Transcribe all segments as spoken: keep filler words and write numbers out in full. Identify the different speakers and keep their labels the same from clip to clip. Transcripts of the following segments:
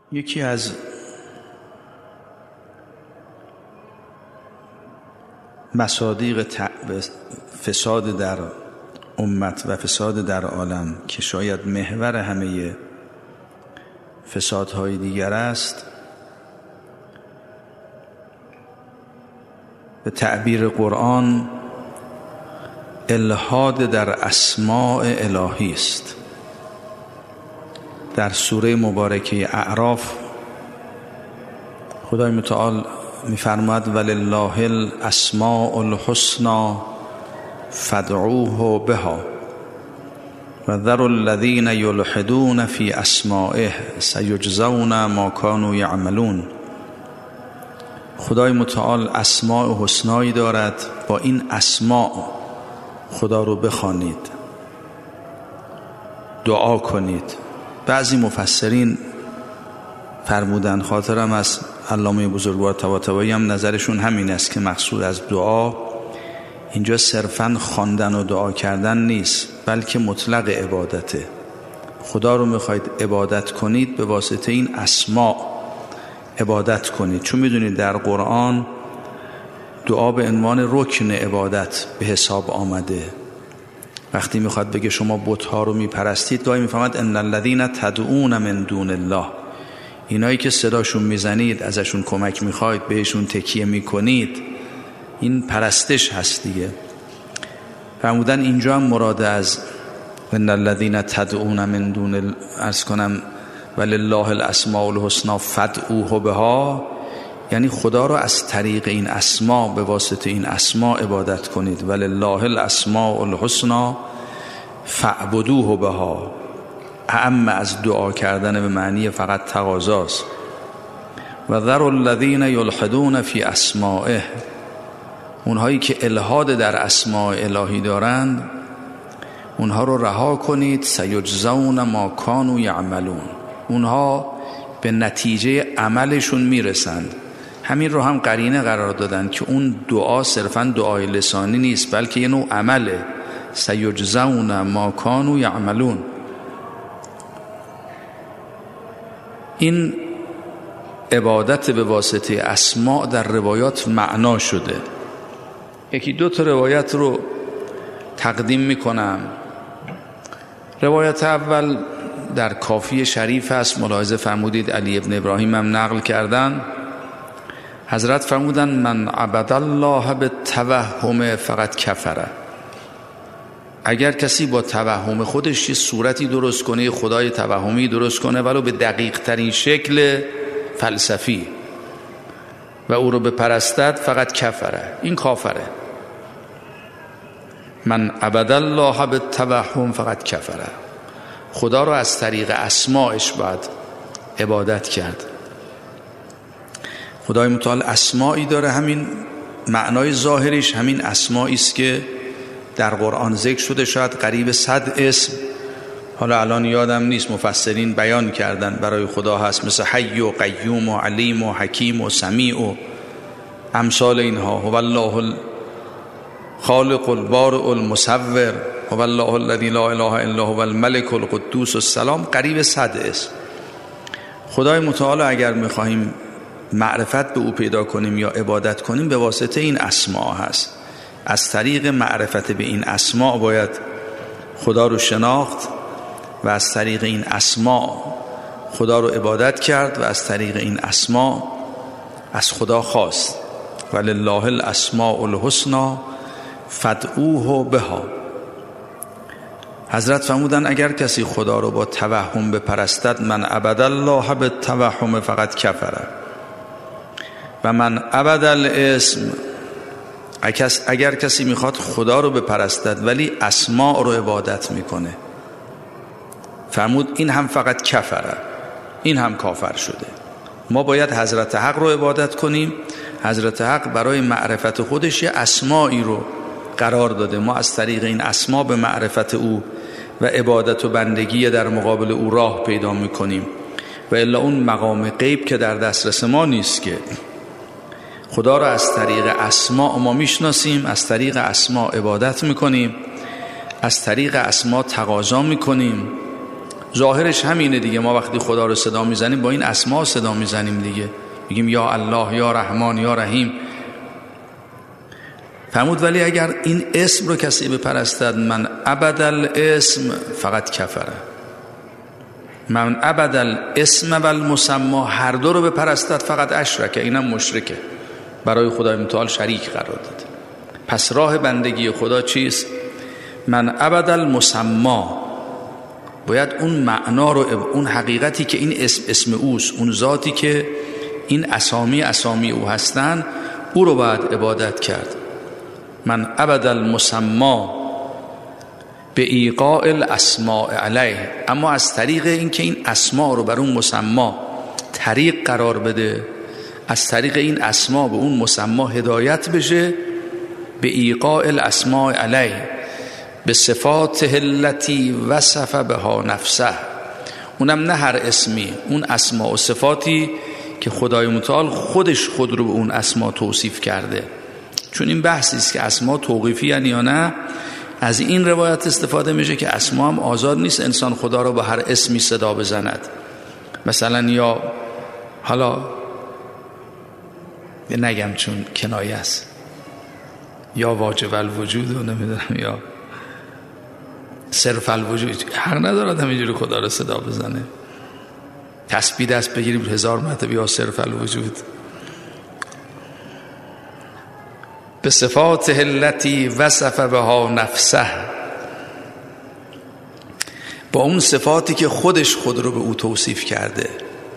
Speaker 1: یکی از مصادیق فساد در امت و فساد در عالم که شاید محور همه فسادهای دیگر است، به تعبیر قرآن الحاد در اسماء الهی است. در سوره مبارکه اعراف خدای متعال می‌فرماید ولله الاسماء الحسنى فادعوه بها و ذروا الذین یلحدون فی اسمائه سیجزون ما کانوا یعملون. خدای متعال اسماء حسنایی دارد، با این اسماء خدا رو بخوانید، دعا کنید. بعضی مفسرین فرمودن، خاطرم از علامه بزرگوار طباطبایی هم نظرشون همین است که مقصود از دعا اینجا صرفاً خواندن و دعا کردن نیست، بلکه مطلق عبادته. خدا رو میخواید عبادت کنید، به واسطه این اسماء عبادت کنید. چون میدونید در قرآن دعا به عنوان رکن عبادت به حساب آمده. وقتی میخواد بگه شما بت‌ها رو میپرستید، گاهی میفهمد ان الذین تدعون من دون الله، اینایی که صداشون میزنید، ازشون کمک میخواید، بهشون تکیه میکنید، این پرستش هست دیگه. فرمودن اینجا هم مراد از ان الذین تدعون من دون عرض کنم ولله الاسماء الحسنى فادعوه بها، یعنی خدا رو از طریق این اسما، به واسطه این اسما عبادت کنید. ولله الاسماء الحسنى فاعبدوه بها، اعم از دعا کردن به معنی فقط تقاضاست. و ذروا الذین یلحدون فی اسمائه، اونهایی که الحاد در اسماء الهی دارند اونها رو رها کنید. سیجزون ما کانوا یعملون، اونها به نتیجه عملشون میرسند. همین رو هم قرینه قرار دادن که اون دعا صرفاً دعای لسانی نیست، بلکه یه نوع عمله. سیجزون ما کانوا یعملون. این عبادت به واسطه اسماء در روایات معنا شده. یکی دو تا روایت رو تقدیم میکنم. روایت اول در کافی شریف است، ملاحظه فرمودید علی ابن ابراهیم هم نقل کردن. حضرت فرمودن من عبد الله بالتوهم فقط کفره. اگر کسی با توهم خودش یه صورتی درست کنه، خدای توهمی درست کنه ولو به دقیق ترین شکل فلسفی و او رو بپرستد، فقط کفره، این کافره. من عبد الله بالتوهم فقط کفره. خدا رو از طریق اسماءش باید عبادت کرد. خدای متعال اسمایی داره، همین معنای ظاهریش همین اسمایی است که در قرآن ذکر شده، شاید قریب صد اسم، حالا الان یادم نیست، مفسرین بیان کردن برای خدا هست، مثل حی و قیوم و علیم و حکیم و سمیع و امثال اینها. هو الله الخالق البارئ المصور، هو الله الذی لا اله الا هو الملک القدوس السلام، قریب صد اسم. خدای متعال اگر میخواهیم معرفت به او پیدا کنیم یا عبادت کنیم، به واسطه این اسما هست. از طریق معرفت به این اسما باید خدا رو شناخت و از طریق این اسما خدا رو عبادت کرد و از طریق این اسما از خدا خواست. ولله الاسماء الحسنى فادعوه بها. حضرت فرمودن اگر کسی خدا رو با توهم بپرستد، من عبد الله بالتوهم فقط کفره. و من عبد الاسم، اگر کسی میخواد خدا رو بپرستد ولی اسماء رو عبادت میکنه، فرمود این هم فقط کفره، این هم کافر شده. ما باید حضرت حق رو عبادت کنیم. حضرت حق برای معرفت خودش یه اسمایی رو قرار داده، ما از طریق این اسما به معرفت او و عبادت و بندگی در مقابل او راه پیدا میکنیم. و الا اون مقام غیب که در دسترس ما نیست که. خدا را از طریق اسما ما میشناسیم، از طریق اسما عبادت میکنیم، از طریق اسما تقاضا میکنیم ظاهرش همینه دیگه. ما وقتی خدا رو صدا میزنیم با این اسما صدا میزنیم دیگه، میگیم یا الله، یا رحمان، یا رحیم. فرمود ولی اگر این اسم رو کسی بپرستد، من عبد الاسم فقط کفره، من عبد الاسم و المسما، هر دو رو بپرستد فقط اشرکه، اینم مشرکه، برای خدای متعال شریک قرار داده. پس راه بندگی خدا چیست؟ من عبد المسما، باید اون معنا رو، اون حقیقتی که این اسم اسم اوست، اون ذاتی که این اسامی اسامی او هستن، او رو باید عبادت کرد. من عبد المسما به ایقاع الاسماء علیه، اما از طریق این که این اسما رو بر اون مسما طریق قرار بده، از طریق این اسما به اون مسما هدایت بشه، به ایقاع الاسماء علیه، به صفات التی وصف بها نفسه، اونم نه هر اسمی، اون اسما و صفاتی که خدای متعال خودش خود رو به اون اسما توصیف کرده. چون این بحثی است که اسما توقیفی یعنی یا نه، از این روایت استفاده میشه که اسما هم آزاد نیست انسان خدا رو با هر اسمی صدا بزند. مثلا یا حالا نگم چون کنایه است، یا واجب الوجود و نمیدونم یا صرف الوجود، حق ندارد همینجوری خدا رو صدا بزنه. تسبیح دست بگیریم هزار مرتبه یا صرف الوجود. به صفات التی وصف بها نفسه، با اون صفاتی که خودش خود رو به او توصیف کرده.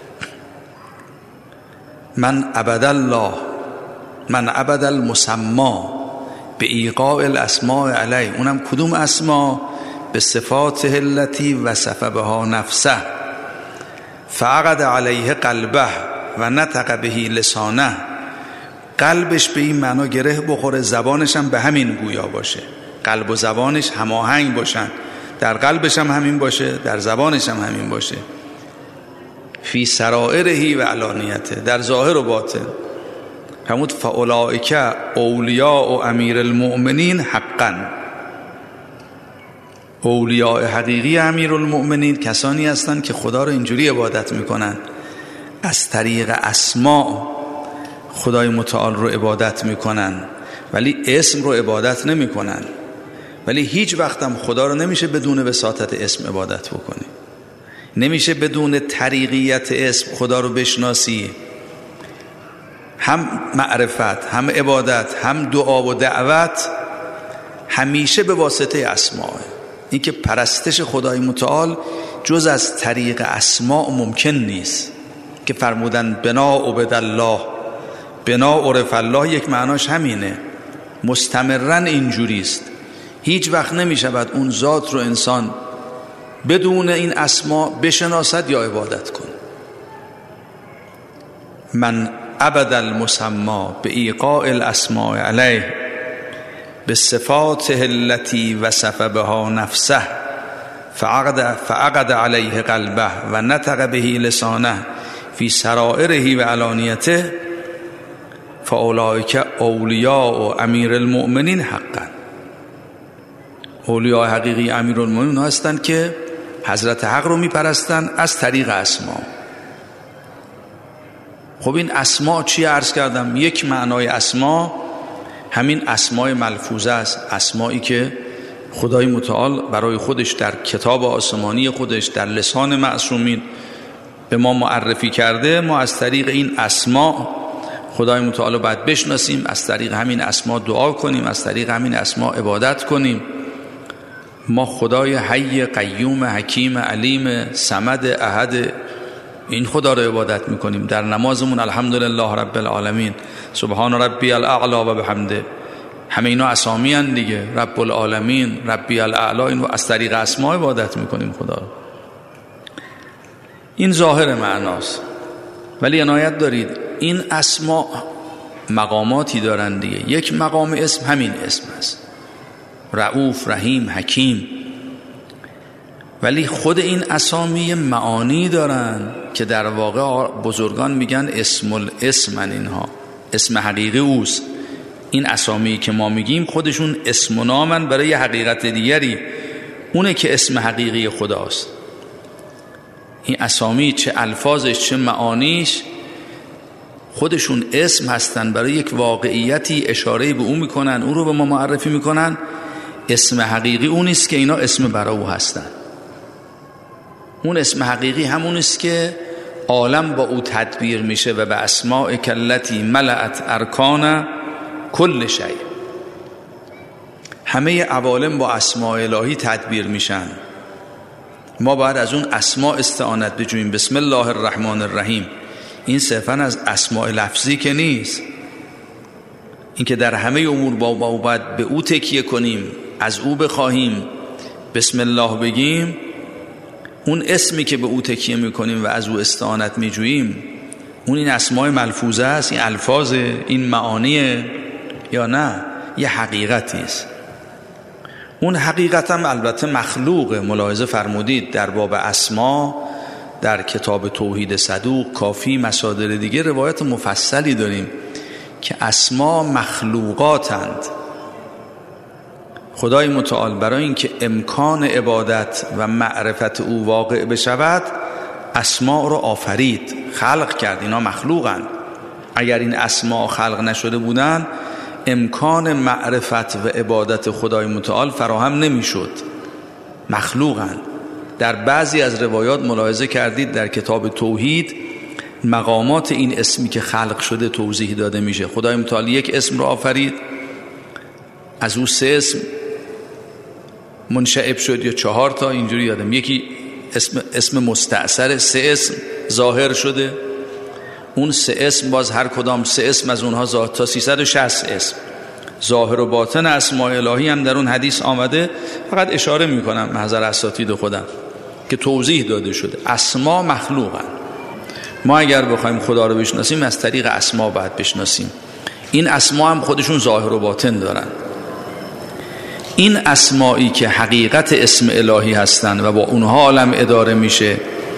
Speaker 1: من عبد الله، من عبد المسما به ایقاع الاسماء علی، اونم کدوم اسما؟ به صفات التی وصف بها نفسه، فعقد علیه قلبه و نطق بهی لسانه، قلبش به این معنا گره بخوره، زبانش هم به همین گویا باشه، قلب و زبانش هماهنگ باشن، در قلبش هم همین باشه، در زبانش هم همین باشه. فی سرائرهی و علانیته، در ظاهر و باطن. فرمود فاولئک اولیاء و امیر المؤمنین حقا، اولیاء حقیقی امیر المؤمنین کسانی هستند که خدا رو اینجوری عبادت میکنن، از طریق اسماء خدای متعال رو عبادت میکنن، ولی اسم رو عبادت نمیکنن. ولی هیچ وقت هم خدا رو نمیشه بدون وساطت اسم عبادت بکنی، نمیشه بدون طریقیت اسم خدا رو بشناسی. هم معرفت، هم عبادت، هم دعا و دعوت همیشه به واسطه اسماء. این که پرستش خدای متعال جز از طریق اسماء ممکن نیست. که فرمودن بنا عبد الله، بنا عرف الله، یک معناش همینه، مستمرن اینجوریست. هیچ وقت نمیشود اون ذات رو انسان بدون این اسما بشناسد یا عبادت کن. من عبد المسما به ایقاع الاسماء علیه به صفات التی وصف بها نفسه، فعقد, فعقد علیه قلبه و نطق بهی لسانه فی سرائره و علانیته، فاولئک اولیاء و امیر المؤمنین حقا. اولیاء حقیقی امیر المؤمنین هستند که حضرت حق رو میپرستن از طریق اسما. خب این اسما چی عرض کردم؟ یک معنای اسما همین اسمای ملفوظه است، اسمایی که خدای متعال برای خودش در کتاب آسمانی خودش در لسان معصومین به ما معرفی کرده. ما از طریق این اسما خدای متعال رو باید بشناسیم، از طریق همین اسما دعا کنیم، از طریق همین اسما عبادت کنیم. ما خدای حی قیوم حکیم علیم صمد احد، این خدا رو عبادت میکنیم. در نمازمون الحمدلله رب العالمین، سبحان ربی الاعلی و بحمده، همه اینا اسامی هستند دیگه. رب العالمین، ربی الاعلی، این از طریق اسما عبادت میکنیم خدا رو. این ظاهر معناست. ولی عنایت دارید این اسما مقاماتی دارند دیگه. یک مقام اسم همین اسم است، رؤوف، رحیم، حکیم. ولی خود این اسامی معانی دارن که در واقع بزرگان میگن اسم الاسمن، اینها اسم حقیقی اوست. این اسامی که ما میگیم خودشون اسم و نامن برای حقیقت دیگری، اونه که اسم حقیقی خداست. این اسامی چه الفاظش چه معانیش خودشون اسم هستن، برای یک واقعیتی اشاره به اون میکنن، اون رو به ما معرفی میکنن. اسم حقیقی اون است که اینا اسم برای او هستن. اون اسم حقیقی همون است که عالم با او تدبیر میشه و به اسماء کلتی ملأت ارکان کل شیء. همه عوالم با اسماء الهی تدبیر میشن. ما باید از اون اسماء استعانت بجوییم. بسم الله الرحمن الرحیم، این صرفاً از اسماء لفظی که نیست، این که در همه امور با با باید به او تکیه کنیم، از او بخواهیم، بسم الله بگیم. اون اسمی که به او تکیه میکنیم و از او استعانت میجوییم، اون این اسماء ملفوظه است، این الفاظ، این معانی، یا نه یه حقیقتی است. اون حقیقت هم البته مخلوق. ملاحظه فرمودید در باب اسما در کتاب توحید صدوق، کافی، مصادر دیگه روایت مفصلی داریم که اسما مخلوقاتند. خدای متعال برای اینکه امکان عبادت و معرفت او واقع بشود اسما رو آفرید، خلق کرد. اینا مخلوقند. اگر این اسما خلق نشده بودن امکان معرفت و عبادت خدای متعال فراهم نمیشد. مخلوقند. در بعضی از روایات ملاحظه کردید در کتاب توحید مقامات این اسمی که خلق شده توضیح داده میشه. خدای متعال یک اسم رو آفرید، از او سه اسم منشعب شد یا چهار تا، اینجوری یادم، یکی اسم اسم مستأثر، سه اسم ظاهر شده. اون سه اسم باز هر کدام سه اسم از اونها ظاهر، تا سیصد و شصت اسم ظاهر و باطن اسماء الهی هم در اون حدیث آمده. فقط اشاره میکنم محضر اساتید خودم که توضیح داده شده. اسما مخلوقن. ما اگر بخوایم خدا رو بشناسیم از طریق اسما باید بشناسیم. این اسما هم خودشون ظاهر و باطن دارن. این اسمایی که حقیقت اسم الهی هستن و با اونها عالم اداره میشه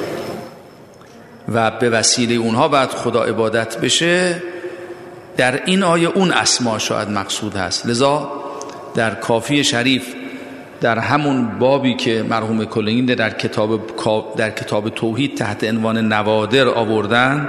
Speaker 1: و به وسیله اونها باید خدا عبادت بشه، در این آیه اون اسما شاید مقصود هست. لذا در کافی شریف در همون بابی که مرحوم کلینی در کتاب در کتاب توحید تحت عنوان نوادر آوردن،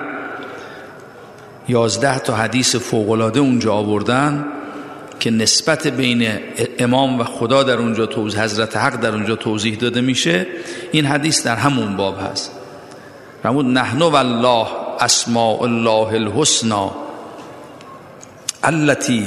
Speaker 1: یازده تا حدیث فوق‌العاده اونجا آوردن که نسبت بین امام و خدا در اونجا توضیح، حضرت حق در اونجا توضیح داده میشه. این حدیث در همون باب هست. فرمود نحن والله اسماء الله الحسنى التي،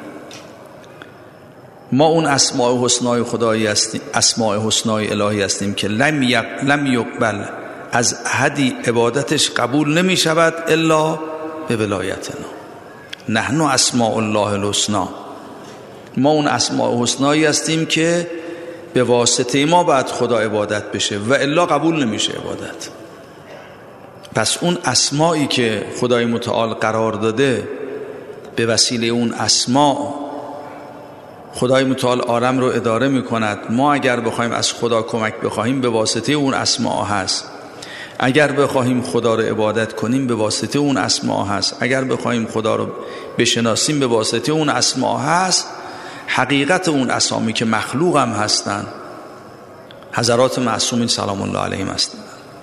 Speaker 1: ما اون اسماء حسنای خدایی هستیم، اسماء حسنای الهی هستیم که لم یق... لم یقبل از احدی عبادتش قبول نمی شود الا به ولایتنا. نحن اسماء الله الحسنى، ما اون اسماء حسنایی هستیم که به واسطه ما باید خدا عبادت بشه و الا قبول نمیشه عبادت. پس اون اسمایی که خدای متعال قرار داده، به وسیله اون اسما خدای متعال عالم رو اداره می کند. ما اگر بخوایم از خدا کمک بخواهیم به واسطه اون اسما هست. اگر بخواهیم خدا رو عبادت کنیم به واسطه اون اسما هست. اگر بخواهیم خدا رو بشناسیم به واسطه اون اسما هست. حقیقت اون اسامی که مخلوق هم هستن، حضرات معصومین سلام الله علیهم هستن.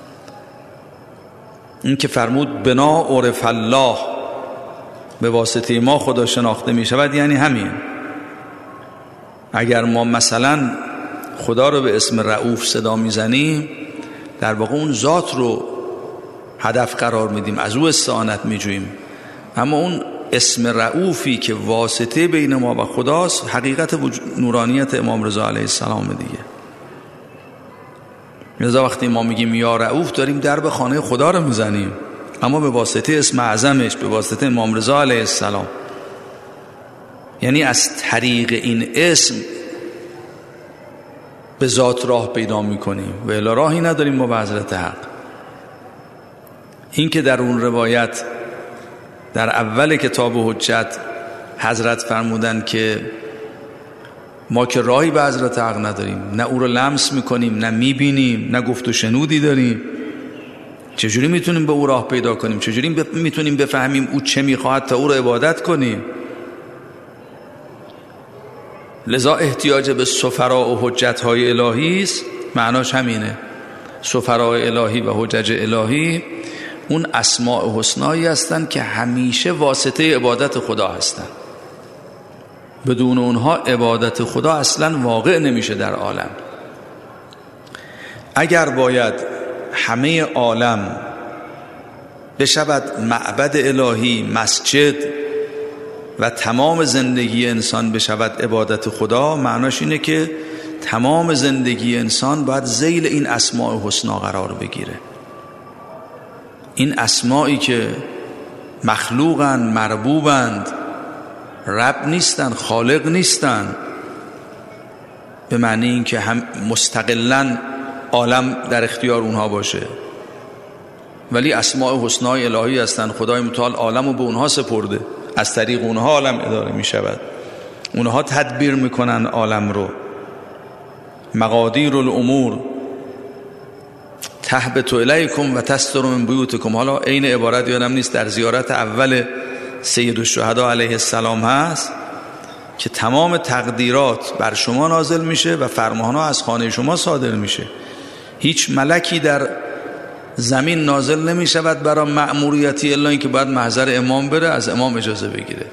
Speaker 1: این که فرمود بنا عرف الله، به واسطه ما خدا شناخته می شود، یعنی همین. اگر ما مثلا خدا رو به اسم رؤوف صدا می زنیم، در واقع اون ذات رو هدف قرار میدیم، از او استعانت می جوییم. اما اون اسم رؤوفی که واسطه بین ما و خداست، حقیقت نورانیت امام رضا علیه السلام دیگه. لذا وقتی ما میگیم یا رؤوف، داریم درب خانه خدا رو میزنیم، اما به واسطه اسم اعظمش، به واسطه امام رضا علیه السلام. یعنی از طریق این اسم به ذات راه پیدا میکنیم و الا راهی نداریم ما به حضرت حق. این که در اون روایت در اول کتاب حجت حضرت فرمودن که ما که راهی به حضرت حق نداریم، نه او رو لمس میکنیم، نه میبینیم، نه گفت و شنودی داریم، چجوری میتونیم به او راه پیدا کنیم؟ چجوری میتونیم بفهمیم او چه میخواهد تا او رو عبادت کنیم؟ لذا احتیاج به سفرا و حجت های الهی است. معناش همینه. سفرای الهی و حجج الهی اون اسماء حسنایی هستند که همیشه واسطه عبادت خدا هستند. بدون اونها عبادت خدا اصلا واقع نمیشه در عالم. اگر باید همه عالم بشود معبد الهی، مسجد و تمام زندگی انسان بشود عبادت خدا، معناش اینه که تمام زندگی انسان باید ذیل این اسماء حسنا قرار بگیره. این اسمایی که مخلوقن، مربوبند، رب نیستن، خالق نیستن، به معنی این که هم مستقلاً عالم در اختیار اونها باشه، ولی اسماء حسنای الهی هستن. خدای متعال عالم رو به اونها سپرده، از طریق اونها عالم اداره می شود، اونها تدبیر میکنن عالم رو. مقادیر الامور تهبط الیکم و تستر من بیوتکم. حالا عین عبارت یادم نیست، در زیارت اول سید الشهدا علیه السلام هست که تمام تقدیرات بر شما نازل میشه و فرمانها از خانه شما صادر میشه. هیچ ملکی در زمین نازل نمی شود برای مأموریتی الا این که باید محضر امام بره، از امام اجازه بگیره.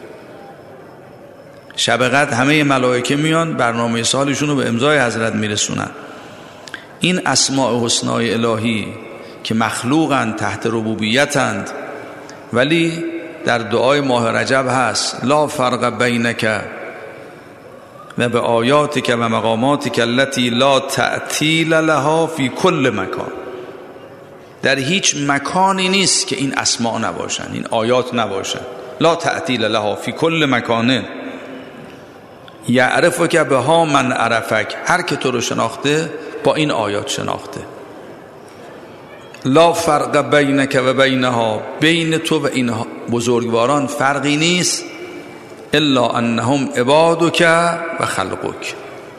Speaker 1: شب قدر همه ملائکه میان، برنامه سالشون رو به امضای حضرت میرسونن. این اسماء حسنای الهی که مخلوقند، تحت ربوبیتند، ولی در دعای ماه رجب هست لا فرق بینک و به آیاتک و مقاماتک التي لا تعطیل لها فی کل مکان. در هیچ مکانی نیست که این اسماء نباشن، این آیات نباشن. لا تعطیل لها فی کل مکان یعرفک بها من عرفک. هر که تو رو شناخته با این آیات شناخته. لا فرق بینک و بینها، بین تو و این بزرگواران فرقی نیست، الا انهم عبادک و خلقک.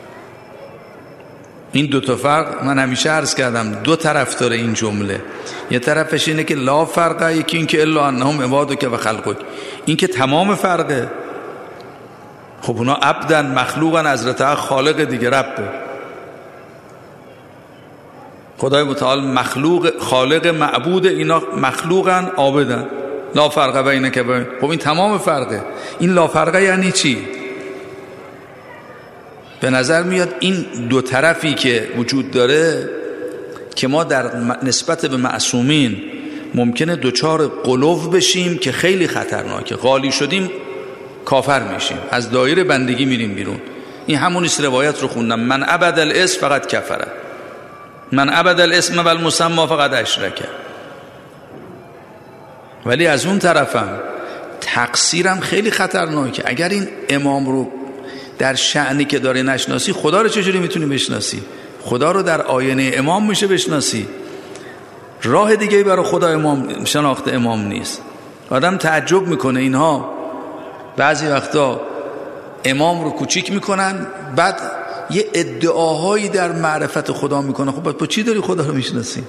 Speaker 1: این دو تا فرق من همیشه عرض کردم، دو طرف داره این جمله. یه طرفش اینه که لا فرقه، یکی این که الا انهم عبادک و خلقک، این که تمام فرقه. خب اونا عبدن، مخلوقن، حضرت خالق دیگه، ربه. خدای متعال مخلوق، خالق، معبود، اینا مخلوقن، عابدن. لا فرقه بینک و بین. خب این تمام فرقه. این لا فرقه یعنی چی؟ به نظر میاد این دو طرفی که وجود داره که ما در نسبت به معصومین ممکنه دوچار قلوب بشیم که خیلی خطرناکه. غالی شدیم کافر میشیم، از دایره بندگی میریم بیرون. این همون است روایت رو خوندم، من عبد الاسم فقط کفره، من عبد الاسم و المسمى فقط اشرکه. ولی از اون طرفم تقصیرم خیلی خطرناکه. اگر این امام رو در شأنی که داره نشناسی، خدا رو چجوری میتونی بشناسی؟ خدا رو در آینه امام میشه بشناسی. راه دیگه برای خدا امام شناخت امام نیست. آدم تعجب میکنه اینها بعضی وقتا امام رو کوچیک میکنن، بعد یه ادعاهایی در معرفت خدا میکنن. خب با چی داری خدا رو میشناسی؟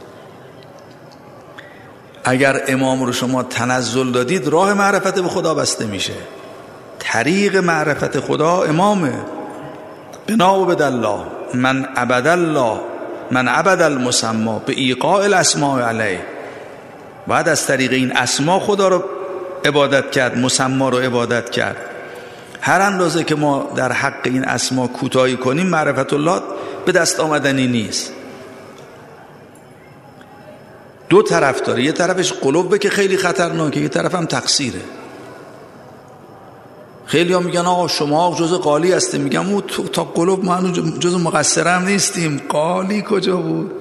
Speaker 1: اگر امام رو شما تنزل دادید، راه معرفت به خدا بسته میشه. طریق معرفت خدا امامه. بنا و بدالله من عبد الله من عبد المسمى به ایقاع الاسماء علیه. بعد از طریق این اسما خدا رو عبادت کرد، مسما رو عبادت کرد. هر اندازه که ما در حق این اسما کوتاهی کنیم، معرفت الله به دست آمدنی نیست. دو طرف داره، یه طرفش قلوبه که خیلی خطرناکه، یه طرف هم تقصیره. خیلی ها میگن آقا شما جز قالی هستی، میگم او تا قلوب ما هنوز جز مقصر هم نیستیم. قالی کجا بود؟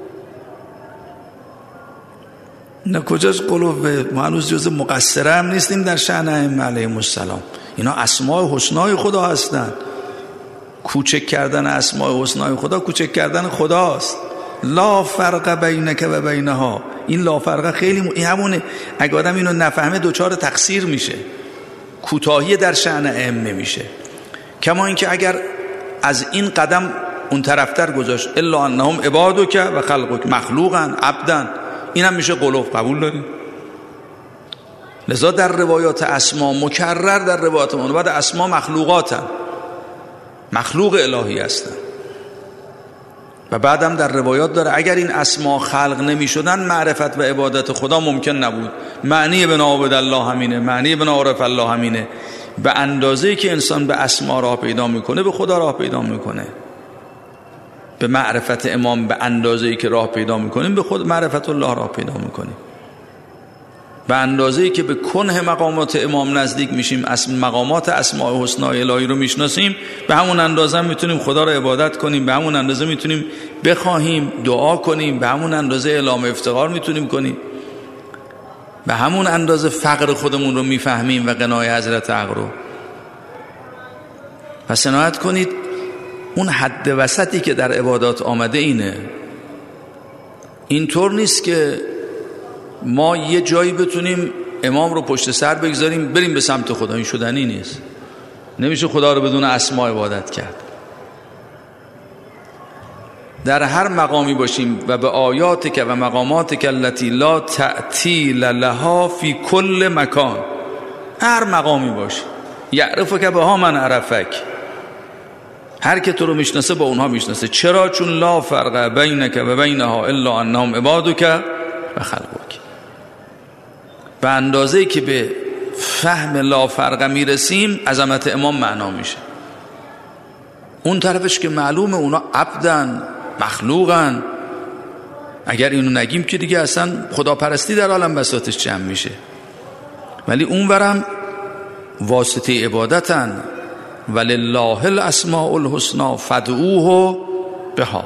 Speaker 1: نه کجاش قلوب؟ ما هنوز جز مقصر هم نیستیم در شأن ائمه علیهم السلام. اینا اسماء حسنای خدا هستن. کوچک کردن اسماء حسنای خدا کوچک کردن خداست. لا فرق بینک و بینها. این لا فرق خیلی م... این همونه. اگه آدم اینو نفهمه دوچار تقصیر میشه، کوتاهی در شأن ائمه میشه. کما اینکه اگر از این قدم اون طرفتر گذاشت الا انهم عبادک و خلقک، مخلوقن، عبدن، اینم میشه قلوب. قبول داریم؟ لذا در روایات اسما مکرر در روایات ما بعد اسما مخلوقاتن، مخلوق الهی هستن. و بعدم در روایات داره اگر این اسما خلق نمی شدن معرفت و عبادت خدا ممکن نبود. معنی بنا عبد الله همینه، معنی بنا عرف الله همینه. به اندازه‌ای که انسان به اسما راه پیدا میکنه به خدا راه پیدا میکنه. به معرفت امام به اندازه‌ای که راه پیدا میکنیم به خود معرفت الله راه پیدا میکنیم. به اندازه‌ای که به کنه مقامات امام نزدیک میشیم، اسم مقامات اسماء الحسنا الهی رو میشناسیم، به همون اندازه میتونیم خدا رو عبادت کنیم، به همون اندازه میتونیم بخواهیم دعا کنیم، به همون اندازه اعلام افتقار میتونیم کنیم، به همون اندازه فقر خودمون رو میفهمیم و غنای حضرت حق رو. پس عنایت کنید اون حد وسطی که در عبادات آمده اینه. اینطور نیست که ما یه جایی بتونیم امام رو پشت سر بگذاریم بریم به سمت خدا. این شدنی نیست. نمیشه خدا رو بدون اسما عبادت کرد. در هر مقامی باشیم و به آیاتک و مقاماتک التي لا تعطیل لها فی کل مکان، هر مقامی باشی یعرفک بها من عرفک، هر که تو رو میشناسه با اونها میشناسه. چرا؟ چون لا فرق بینک و بینها الا انهم عبادک و خلقک. به اندازه‌ای که به فهم لا فرق میرسیم عظمت امام معنا میشه. اون طرفش که معلومه اونا عبدن، مخلوقن، اگر اینو نگیم که دیگه اصلا خداپرستی در عالم بساطش جمع میشه. ولی اونورم واسطه عبادتن. ولله الاسماء الحسنا فادعوه بها.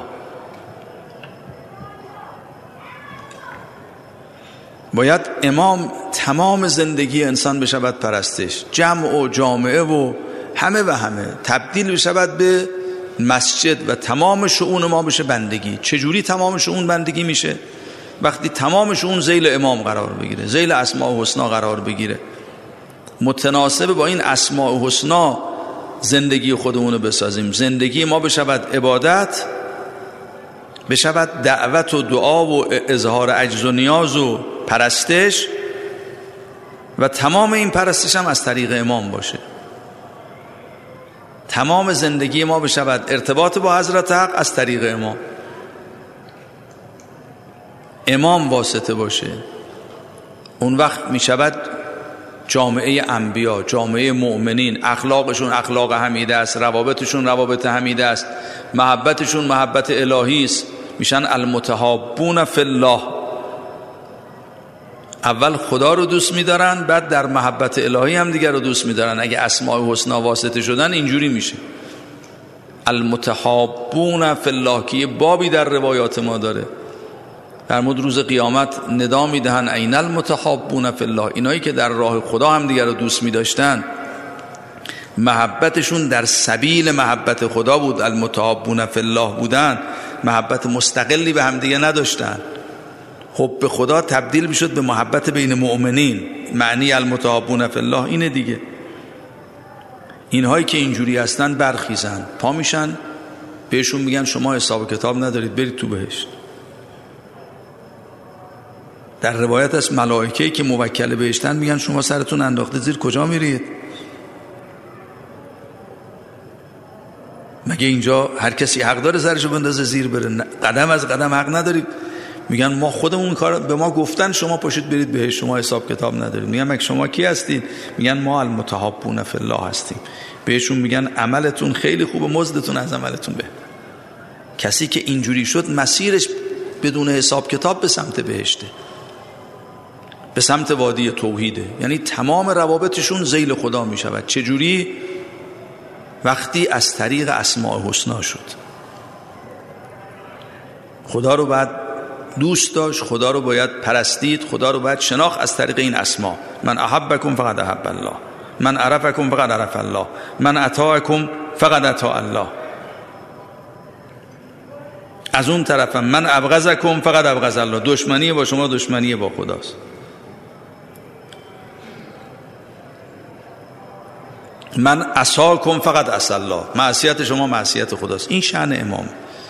Speaker 1: باید امام تمام زندگی انسان بشود پرستش، جمع و جامعه و همه و همه تبدیل بشود به مسجد و تمام شؤون ما بشه بندگی. چجوری تمام شؤون بندگی میشه؟ وقتی تمام شؤون ذیل امام قرار بگیره، ذیل اسماء الحسنا قرار بگیره، متناسب با این اسماء الحسنا زندگی خودمون رو بسازیم. زندگی ما بشود عبادت، بشود دعوت و دعا و اظهار عجز و نیاز و پرستش، و تمام این پرستش هم از طریق امام باشه. تمام زندگی ما بشود ارتباط با حضرت حق از طریق امام. امام واسطه باشه. اون وقت می شود جامعه انبیا، جامعه مؤمنین، اخلاقشون اخلاق حمیده است، روابطشون روابط حمیده است، محبتشون محبت الهی است، میشن المتحابون فی الله. اول خدا رو دوست می‌دارن، بعد در محبت الهی هم دیگر رو دوست می‌دارن. اگه اسماء الحسنا واسطه شدن اینجوری میشه. المتحابون فی الله که یه بابی در روایات ما داره. در مورد روز قیامت ندا میدهن این المتحابون فی الله، اینایی که در راه خدا هم دیگر رو دوست می‌داشتن، محبتشون در سبیل محبت خدا بود، المتحابون فی الله بودن، محبت مستقلی به هم دیگه نداشتن. خب به خدا تبدیل میشد به محبت بین مؤمنین. معنی المتحابون فی الله اینه دیگه. اینهایی که اینجوری هستن برخیزن، پا میشن، بهشون میگن شما حساب کتاب ندارید، برید تو بهشت. در روایت از ملائکه‌ای که موکل بهشتن میگن شما سرتون انداخته زیر، کجا میرید؟ مگه اینجا هر کسی حق داره سرشو بندازه زیر بره؟ قدم از قدم حق ندارید. میگن ما خودمون کار، به ما گفتن شما پاشید برید بهش، شما حساب کتاب ندارید. میگن مگه شما کی هستید؟ میگن ما المتحابون فی الله هستیم. بهشون میگن عملتون خیلی خوبه، مزدتون از عملتون به. کسی که اینجوری شد مسیرش بدون حساب کتاب به سمت بهشته، به سمت وادی توحیده. یعنی تمام روابطشون ذیل خدا میشود. چجوری؟ وقتی از طریق اسماء الحسنا شد. خدا رو باید دوست داشت، خدا رو باید پرستید، خدا رو باید شناخت از طریق این اسما. من احبکم فقط احب الله، من عرفکم فقط عرف الله، من اطاعکم فقط اطاع الله. از اون طرفم من ابغضکم فقط ابغض الله، دشمنی با شما دشمنی با خداست. من عصاکم فقط عصا الله، معصیت شما معصیت خداست. این شأن امام.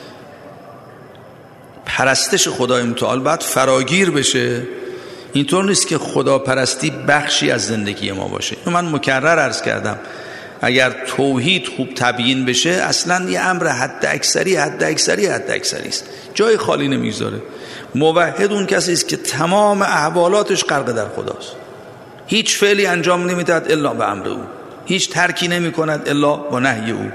Speaker 1: پرستش خدای متعال باید فراگیر بشه. اینطور نیست که خدا پرستی بخشی از زندگی ما باشه. من مکرر عرض کردم اگر توحید خوب تبیین بشه اصلا یه امر حد اکثری حد اکثری حد اکثری است، جای خالی نمیذاره. موحد اون کسی است که تمام احوالاتش غرق در خداست، هیچ فعلی انجام نمیدهد الا به امر او، هیچ ترکی نمی کند الا با نهی او.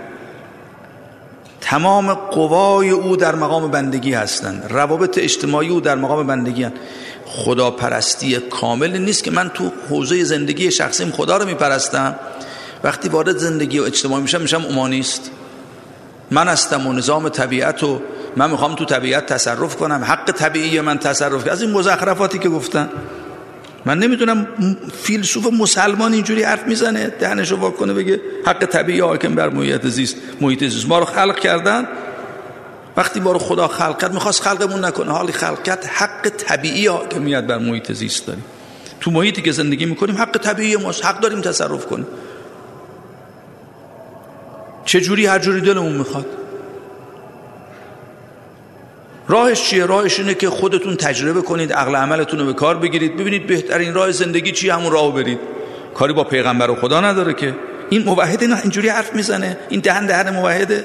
Speaker 1: تمام قوای او در مقام بندگی هستند، روابط اجتماعی او در مقام بندگی هستند. خداپرستی کامل نیست که من تو حوزه زندگی شخصیم خدا رو میپرستم، وقتی وارد زندگی و اجتماعی میشم میشم اومانیست. من هستم و نظام طبیعت و من میخوام تو طبیعت تصرف کنم، حق طبیعی من تصرف کنم. از این مزخرفاتی که گفتن من نمیدونم فیلسوف مسلمان اینجوری حرف میزنه دهنشو وا کنه بگه حق طبیعی حاکم بر محیط زیست. محیط زیست ما رو خلق کردن، وقتی ما رو خدا خلق کرد میخواست خلقمون نکنه، حالی خلق کرد حق طبیعی حاکمیت بر محیط زیست داریم. تو محیطی که زندگی میکنیم حق طبیعی ماست، حق داریم تصرف کنیم. چه جوری؟ هر جوری دلمون میخواد. راهش چیه؟ راهش اینه که خودتون تجربه کنید، عقل عملتون رو به کار بگیرید، ببینید بهترین راه زندگی چیه، همون راهو برید. کاری با پیغمبر و خدا نداره که. این موحد نه اینجوری حرف میزنه، این دهن دهن موحده.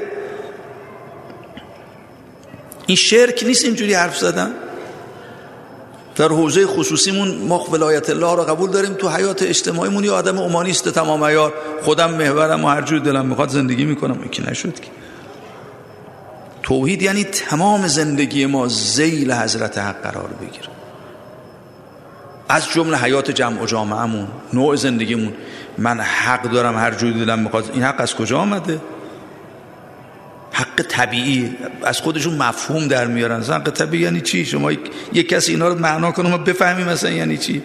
Speaker 1: این شرک نیست اینجوری حرف زدن. در حوزه خصوصیمون ما ولایت الله رو قبول داریم، تو حیات اجتماعیمون یه آدم اومانیست تمام عیار، خودم محورم و هر جور دلم میخواد زندگی میکنم. این که نشد که. توحید یعنی تمام زندگی ما ذیل حضرت حق قرار بگیره، از جمله حیات جمع و جامعه‌مون، نوع زندگیمون. من حق دارم هر جوری دلم میخواد. این حق از کجا آمده؟ حق طبیعی از خودشون مفهوم در میارن. حق طبیعی یعنی چی؟ شما یک کسی اینا رو معنا کنه ما بفهمیم مثلا یعنی چی.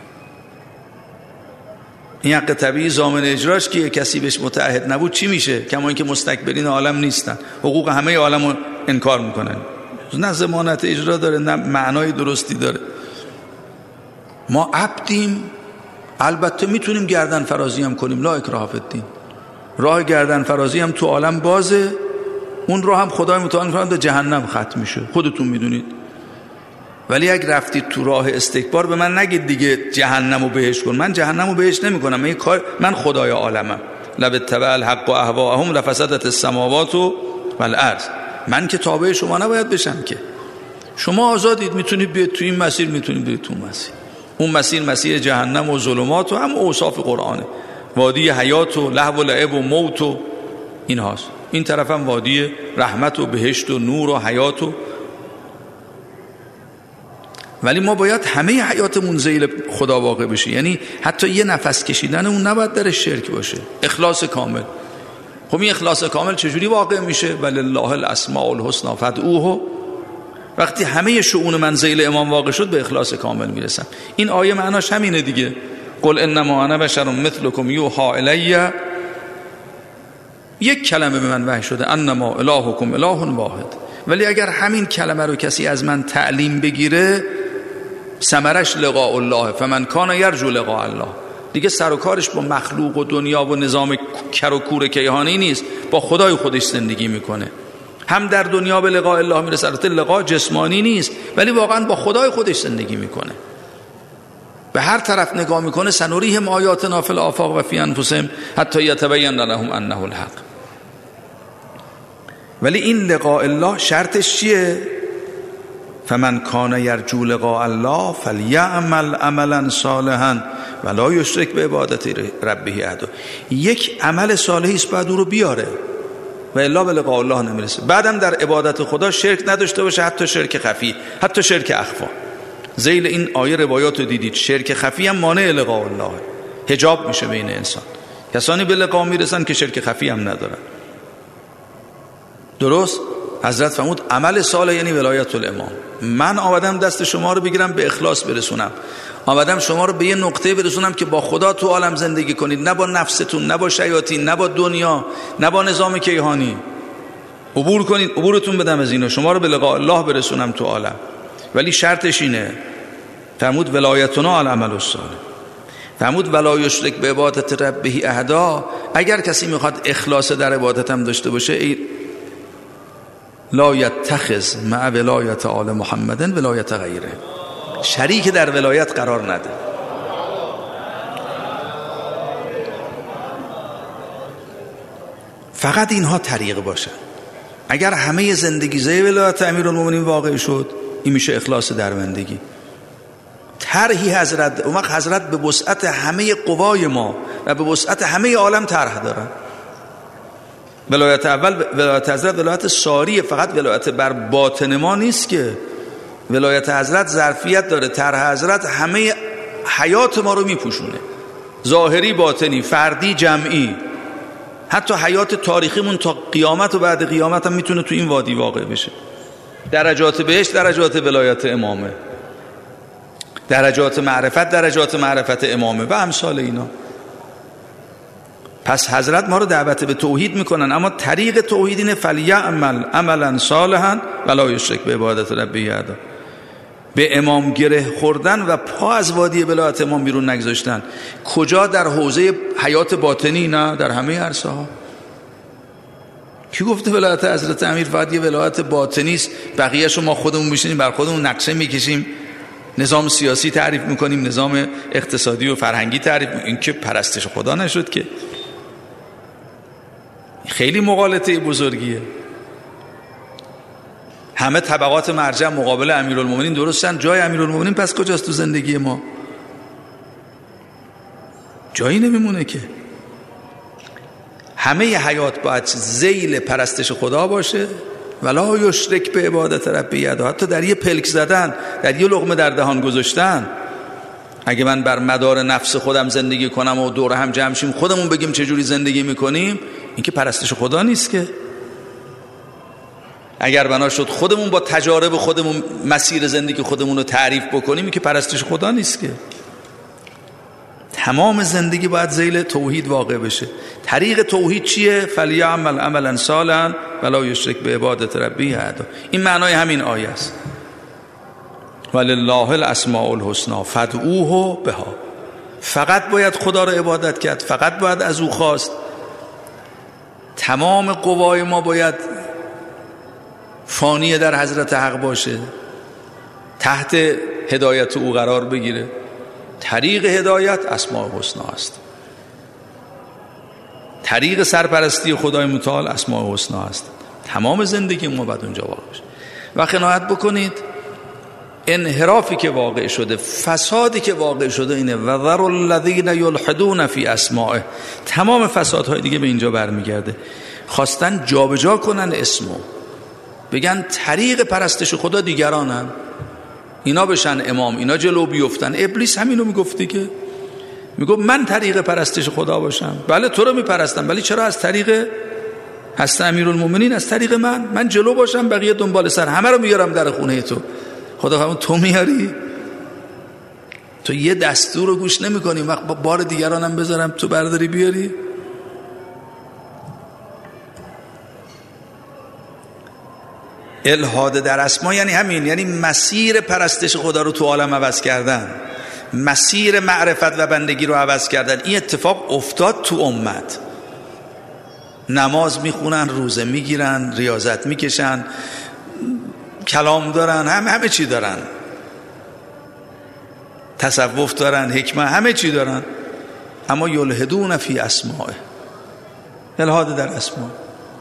Speaker 1: این حق طبیعی ضامن اجراش که کسی بهش متعهد نبود چی میشه؟ کما اینکه مستکبرین عالم نیستن، حقوق همه عالم رو انکار میکنن. نه ضمانت اجرا داره نه معنای درستی داره. ما عبدیم، البته میتونیم گردن فرازی هم کنیم، لا اکراه فی الدین. راه گردن فرازی هم تو عالم بازه، اون راه هم خدای متعال میکنه به جهنم ختم میشه، خودتون میدونید. ولی اگه رفتید تو راه استکبار به من نگید دیگه جهنم و بهش کن. من جهنم و بهش نمی کنم، من, کار... من خدای عالمم. لب تبع الحق و اهواهم لفسدت السماوات و والارض. من که تابع شما نباید بشم که. شما آزادید، میتونید بیاید تو این مسیر، میتونید بیاید تو اون مسیر. اون مسیر مسیر جهنم و ظلمات و هم اوصاف قرآنه، وادی حیات و لهو و لعب و موت و این هاست. این طرف هم وادی رحمت و بهشت و نور و حیات و. ولی ما باید همه حیاتمون ذیل خدا واقع بشه، یعنی حتی یه نفس کشیدن اون نباید در شرک باشه. اخلاص کامل. خب این اخلاص کامل چجوری واقع میشه؟ ولله الاسماء الحسنی فادعوه. وقتی همه شؤون من ذیل امام واقع شد به اخلاص کامل میرسم. این آیه معناش همینه دیگه. قل انما انا بشر مثلکم یوحى الی. یک کلمه به من وحی شده انما الهکم اله واحد. ولی اگر همین کلمه رو کسی از من تعلیم بگیره ثمرش لقاء الله، فمن کان یرجو لقاء الله. دیگه سر و کارش با مخلوق و دنیا و نظام کر و کور کیهانی نیست، با خدای خودش زندگی میکنه. هم در دنیا به لقاء الله میرسه، البته لقاء جسمانی نیست ولی واقعا با خدای خودش زندگی میکنه. به هر طرف نگاه میکنه سنوریهم آیاتنا فی الآفاق و فی انفسهم حتی یتبین لهم انه الحق. ولی این لقاء الله شرطش چیه؟ فمن کان یرجو لقاء الله فلیعمل عملا صالحا ولا یشرک بعبادت ربه احدا. یک عمل صالحی است باید او رو بیاره و الا به لقاء الله نمیرسه. بعدم در عبادت خدا شرک نداشته باشه، حتی شرک خفی، حتی شرک اخفا. ذیل این آیه روایات رو دیدید، شرک خفی هم مانع لقاء الله، حجاب میشه بین انسان. کسانی به لقاء میرسن که شرک خفی هم ندارن. درست؟ حضرت فرمود عمل صالح یعنی ولایت الامام. من آمدم دست شما رو بگیرم به اخلاص برسونم، آمدم شما رو به یه نقطه برسونم که با خدا تو عالم زندگی کنید، نه با نفستون، نه با شیاطین، نه با دنیا، نه با نظام کیهانی. عبور کنید، عبورتون بدم از اینا، شما رو به لقاء الله برسونم تو عالم. ولی شرطش اینه، فرمود ولایتنا العمل الصالح. فرمود ولا یشرک بعبادت ربه احدا. اگر کسی میخواد اخلاص در عبادتم داشته باشه، ای لا یتخذ مع ولایت آل محمد ولایت غیره. شریک در ولایت قرار نده. فقط اینها طریق باشن. اگر همه زندگی زی ولایت امیرالمومنین واقع شد، این میشه اخلاص دربندگی. طرحی حضرت، اون وقت حضرت به وسعت همه قوای ما و به وسعت همه عالم طرح دارن. ولایت اول ولایت حضرت ولایت ساریه، فقط ولایت بر باطن ما نیست که. ولایت حضرت ظرفیت داره، طرح حضرت همه حیات ما رو میپوشونه، ظاهری باطنی، فردی جمعی. حتی حیات تاریخیمون تا قیامت و بعد قیامت هم میتونه تو این وادی واقع بشه. درجات بهشت درجات ولایت امامه، درجات معرفت درجات معرفت امامه و امثال اینا. پس حضرت ما رو دعوت به توحید میکنن، اما طریق توحید اینه فلیعمل عملا صالحا ولا یشرک بعبادت ربه احدا. به امام گره خوردن و پا از وادی ولایت امام بیرون نگذاشتن. کجا؟ در حوزه حیات باطنی؟ نه، در همه عرصه ها. کی گفته ولایت حضرت امیر فقط یه ولایت باطنی است، بقیه‌شو ما خودمون میشینیم بر خودمون نقشه میکشیم، نظام سیاسی تعریف میکنیم، نظام اقتصادی و فرهنگی تعریف میکنیم؟ این که پرستش خدا نشد که. خیلی مغالطه بزرگیه. همه طبقات مرجع مقابل امیرالمومنین درستن، جای امیرالمومنین پس کجاست تو زندگی ما؟ جایی نمیمونه که. همه حیات باید ذیل پرستش خدا باشه، ولا یشرک به عبادت ربه احدا. حتی در یه پلک زدن، در یه لقمه در دهان گذاشتن. اگه من بر مدار نفس خودم زندگی کنم و دور هم جمع شیم خودمون بگیم چجوری زندگی میکنیم، این که پرستش خدا نیست که. اگر بنا شد خودمون با تجارب خودمون مسیر زندگی خودمون رو تعریف بکنیم، این که پرستش خدا نیست که. تمام زندگی باید ذیل توحید واقع بشه. طریق توحید چیه؟ فلیعمل عملا صالحا ولا یشرک بعبادت ربه احدا. این معنای همین آیه است. ولله الاسماء الحسنی فادعوه بها. فقط باید خدا رو عبادت کرد، فقط باید از او خواست. تمام قوای ما باید فانی در حضرت حق باشه، تحت هدایت او قرار بگیره. طریق هدایت اسماء الحسنی است. طریق سرپرستی خدای متعال اسماء الحسنی است. تمام زندگی ما باید اونجا واقع بشه. و قناعت بکنید انحرافی که واقع شده، فسادی که واقع شده اینه و ذر الذین یلحدون فی اسمائه. تمام فسادهای دیگه به اینجا برمیگرده. خواستن جابجا کنن اسمو، بگن طریق پرستش خدا دیگرانن، اینا بشن امام، اینا جلو بیفتن. ابلیس همینو میگفتی که میگفت من طریق پرستش خدا باشم. بله تو رو میپرستم، ولی چرا از طریق هست امیرالمومنین، از طریق من من جلو باشم، بقیه دنبال سر، همه رو میارم در خونه تو. خدا فرمود تو میاری؟ تو یه دستور رو گوش نمی کنی، وقت با بار دیگرانم بذارم تو برداری بیاری؟ الحاد در اسما یعنی همین، یعنی مسیر پرستش خدا رو تو عالم عوض کردن، مسیر معرفت و بندگی رو عوض کردن. این اتفاق افتاد تو امت. نماز میخونن، روزه میگیرن، ریاضت میکشن، کلام دارن، هم همه چی دارن، تصوف دارن، حکمت، همه چی دارن، اما یلحدون فی اسمائه. الحاد در اسما.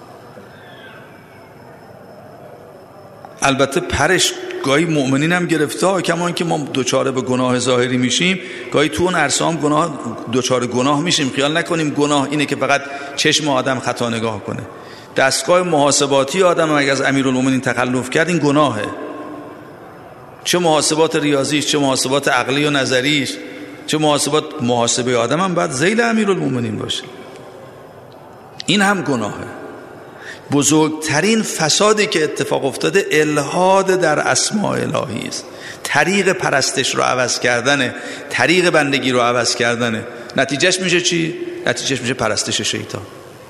Speaker 1: البته پرش گاهی مؤمنین هم گرفته، کما اینکه ما دوچاره به گناه ظاهری میشیم، گاهی تو اون عرصه هم گناه دوچاره گناه میشیم. خیال نکنیم گناه اینه که فقط چشم آدم خطا نگاه کنه. دستگاه محاسباتی آدم اگه از امیرالمومنین تخلف کرد این گناهه. چه محاسبات ریاضیش، چه محاسبات عقلی و نظریش، چه محاسبات محاسبه آدم هم باید ذیل امیرالمومنین باشه. این هم گناهه. بزرگترین فسادی که اتفاق افتاده الحاد در اسماء الهی است. طریق پرستش رو عوض کردنه، طریق بندگی رو عوض کردنه. نتیجهش میشه چی؟ نتیجهش میشه پرستش شیطان.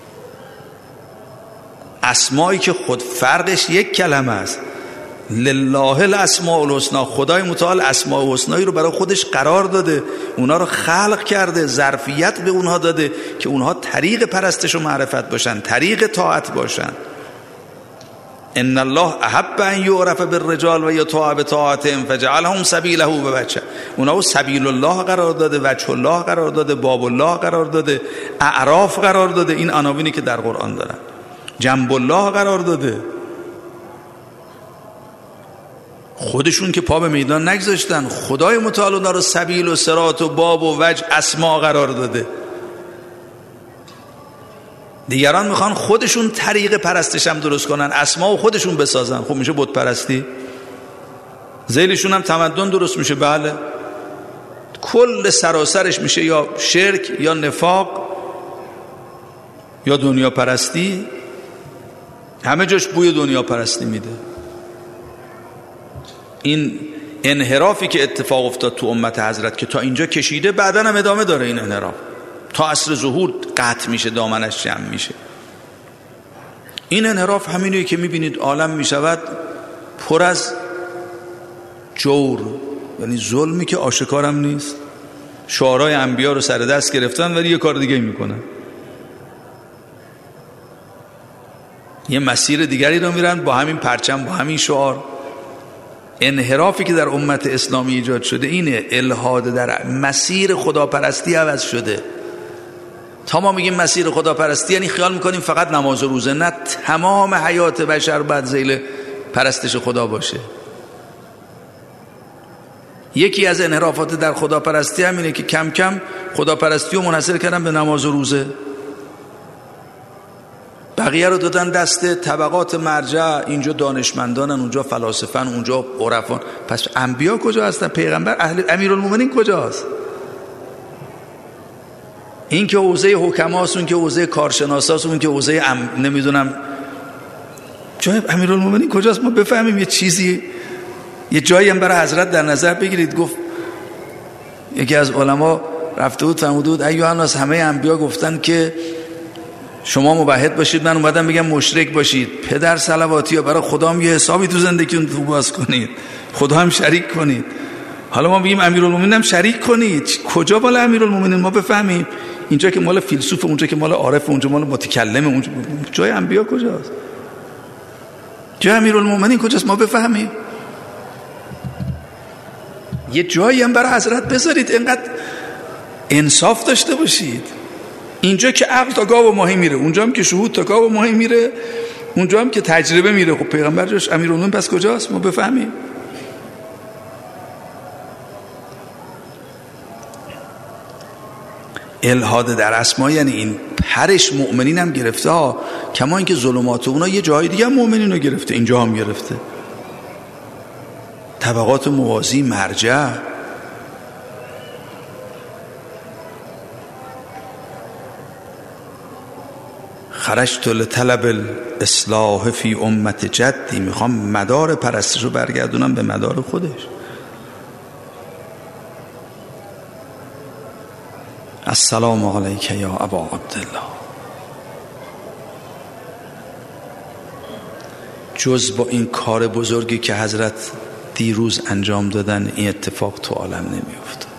Speaker 1: اسمایی که خود فردش یک کلمه است، لله الاسماء الحسنی، خدای متعال اسماء الحسنی رو برای خودش قرار داده، اونا رو خلق کرده، ظرفیت به اونها داده که اونها طریق پرستش و معرفت باشن، طریق طاعت باشن. ان الله احب ان یعرف بالرجال و یطاع بطاعتهم فجعلهم سبیله بوجه. اونها رو سبیل الله قرار داده، وجه الله قرار داده، باب الله قرار داده، اعراف قرار داده. این عناوینی که در قرآن دارن. جنب الله قرار داده. خودشون که پا به میدان نگذاشتن، خدای متعال اونا رو سبیل و صراط و باب و وجه اسما قرار داده. دیگران میخوان خودشون طریق پرستش هم درست کنن، اسما و خودشون بسازن. خب میشه بت پرستی. ذیلشون هم تمدن درست میشه. بله، کل سراسرش میشه یا شرک یا نفاق یا دنیا پرستی. همه جاش بوی دنیا پرستی میده. این انحرافی که اتفاق افتاد تو امت حضرت که تا اینجا کشیده، بعداً هم ادامه داره. این انحراف تا عصر ظهور قطع میشه، دامنش جمع میشه. این انحراف همینیه که میبینید عالم میشود پر از جور، یعنی ظلمی که آشکارم نیست. شعارهای انبیا رو سر دست گرفتن ولی یه کار دیگه میکنن، یه مسیر دیگری رو میرن با همین پرچم، با همین شعار. انحرافی که در امت اسلامی ایجاد شده اینه، الحاد در مسیر خداپرستی عوض شده. تا ما میگیم مسیر خداپرستی یعنی خیال میکنیم فقط نماز و روزه. نه، تمام حیات بشر باید ذیل پرستش خدا باشه. یکی از انحرافات در خداپرستی هم اینه که کم کم خداپرستی رو منحصر کردن به نماز و روزه، بقیه رو دادن دست طبقات مرجع. اینجا دانشمندانن، اونجا فلاسفن، اونجا عرفان. پس انبیا کجا هستن؟ پیغمبر، اهل امیرالمومنین کجاست؟ این که حوزه حکماست، اون که حوزه کارشناساست، اون که حوزه ام... نمیدونم جای امیرالمومنین کجاست؟ ما بفهمیم یه چیزی، یه جایی هم برای حضرت در نظر بگیرید. گفت یکی از علما رفته بود فرموده بود ایها الناس، همه انبیا گفتن که شما موحد باشید، من اومدم میگم مشرک باشید. پدر صلواتی ها، برای خدا هم یه حسابی تو زندگیتون تو باز کنید، خدا هم شریک کنید. حالا ما میگیم امیرالمومنین هم شریک کنید. کجا مال امیرالمومنین؟ ما بفهمیم. اینجا که مال فیلسوف، اونجا که مال عارف، اونجا مال متکلم، اونجا جای انبیا کجاست؟ جای امیرالمومنین کجاست؟ ما بفهمیم. یه جایی هم برای حضرت بذارید، اینقدر انصاف داشته باشید. اینجا که عقل تا گاو و ماهی میره، اونجا هم که شهود تا گاو و ماهی میره، اونجا هم که تجربه میره. خب پیغمبر جاش امیرالمومنین پس کجاست؟ ما بفهمیم. الحاد در اسما یعنی این پرش مؤمنین هم گرفته ها، کما اینکه ظلمات اونا یه جای دیگه هم مؤمنین رو گرفته، اینجا هم گرفته. طبقات موازی، مرجع. خرجت لطلب الاصلاح فی امت جدی. میخوام مدار پرستش رو برگردونم به مدار خودش. السلام علیک یا ابا عبدالله. جز با این کار بزرگی که حضرت دیروز انجام دادن این اتفاق تو عالم نمیفته.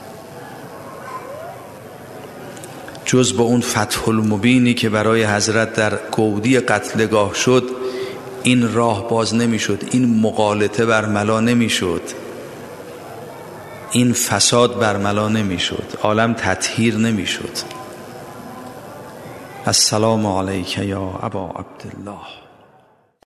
Speaker 1: جز با اون فتح المبینی که برای حضرت در گودی قتلگاه شد این راه باز نمیشد، این مغالطه برملا نمیشد، این فساد برملا نمیشد، عالم تطهیر نمیشد. السلام علیک یا ابا عبدالله.